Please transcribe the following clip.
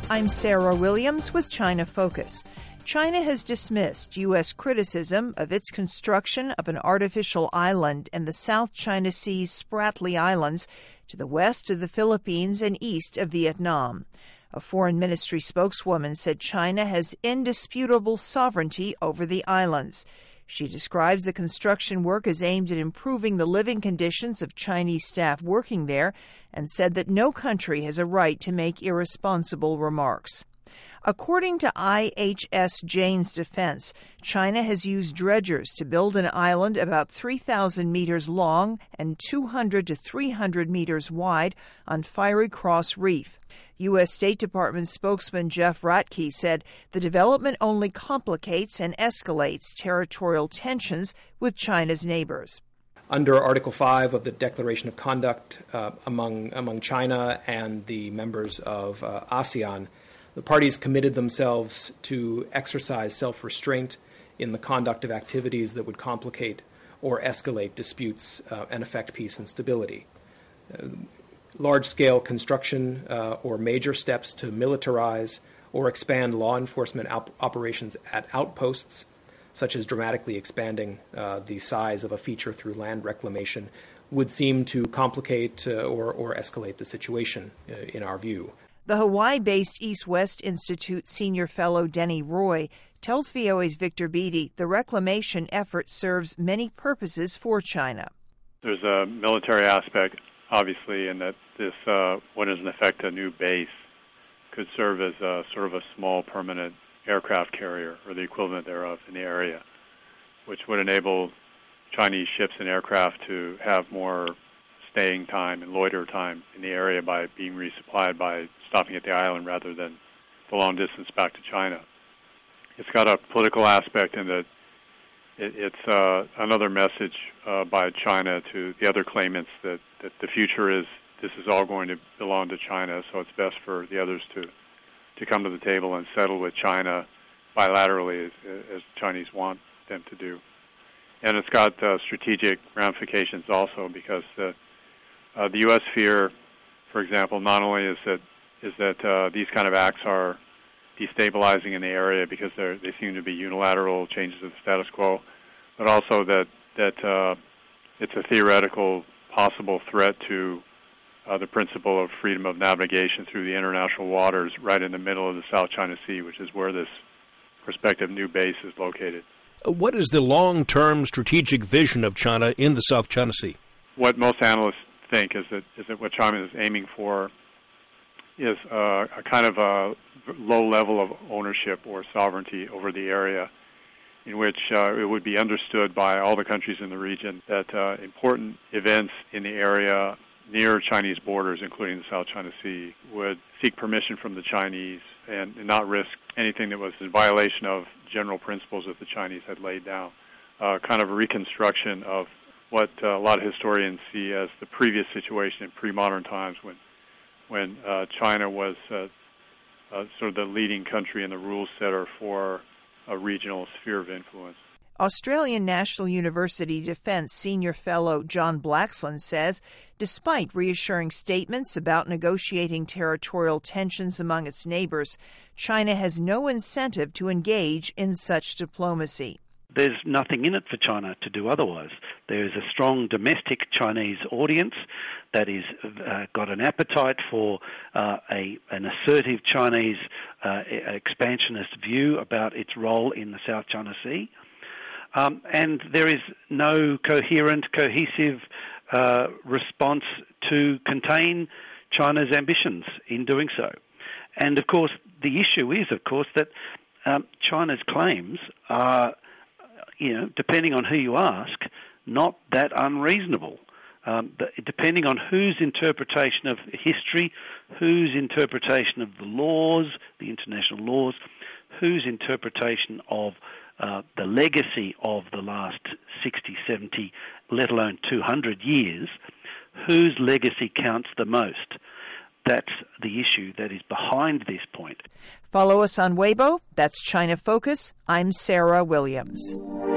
I'm Sarah Williams with China Focus. China has dismissed U.S. criticism of its construction of an artificial island in the South China Sea's Spratly Islands to the west of the Philippines and east of Vietnam. A foreign ministry spokeswoman said China has indisputable sovereignty over the islands. She describes the construction work as aimed at improving the living conditions of Chinese staff working there and said that no country has a right to make irresponsible remarks. According to IHS Jane's Defense, China has used dredgers to build an island about 3,000 meters long and 200 to 300 meters wide on Fiery Cross Reef. U.S. State Department spokesman Jeff Ratke said the development only complicates and escalates territorial tensions with China's neighbors. Under Article 5 of the Declaration of Conduct among China and the members of ASEAN, the parties committed themselves to exercise self-restraint in the conduct of activities that would complicate or escalate disputes and affect peace and stability. Large-scale construction or major steps to militarize or expand law enforcement operations at outposts, such as dramatically expanding the size of a feature through land reclamation, would seem to complicate or escalate the situation, in our view. The Hawaii-based East-West Institute senior fellow Denny Roy tells VOA's Victor Beattie the reclamation effort serves many purposes for China. There's a military aspect, obviously, in that this, what is in effect a new base, could serve as a sort of a small permanent aircraft carrier or the equivalent thereof in the area, which would enable Chinese ships and aircraft to have more staying time and loiter time in the area by being resupplied by stopping at the island rather than the long distance back to China. It's got a political aspect in that it's another message by China to the other claimants that the future is this is all going to belong to China, so it's best for the others to come to the table and settle with China bilaterally as Chinese want them to do. And it's got strategic ramifications also because the U.S. fear, for example, not only is that these kind of acts are destabilizing in the area because they seem to be unilateral changes of the status quo, but also that it's a theoretical possible threat to the principle of freedom of navigation through the international waters right in the middle of the South China Sea, which is where this prospective new base is located. What is the long-term strategic vision of China in the South China Sea? What most analysts think is that what China is aiming for is a kind of a low level of ownership or sovereignty over the area in which it would be understood by all the countries in the region that important events in the area near Chinese borders, including the South China Sea, would seek permission from the Chinese and not risk anything that was in violation of general principles that the Chinese had laid down. Kind of a reconstruction of what a lot of historians see as the previous situation in pre-modern times when China was sort of the leading country and the rule setter for a regional sphere of influence. Australian National University Defence Senior Fellow John Blaxland says, despite reassuring statements about negotiating territorial tensions among its neighbors, China has no incentive to engage in such diplomacy. There's nothing in it for China to do otherwise. There is a strong domestic Chinese audience that is got an appetite for an assertive Chinese expansionist view about its role in the South China Sea. And there is no cohesive response to contain China's ambitions in doing so. And, of course, the issue is, that China's claims are, depending on who you ask, not that unreasonable. Depending on whose interpretation of history, whose interpretation of the laws, the international laws, whose interpretation of the legacy of the last 60, 70, let alone 200 years, whose legacy counts the most? That's the issue that is behind this point. Follow us on Weibo. That's China Focus. I'm Sarah Williams.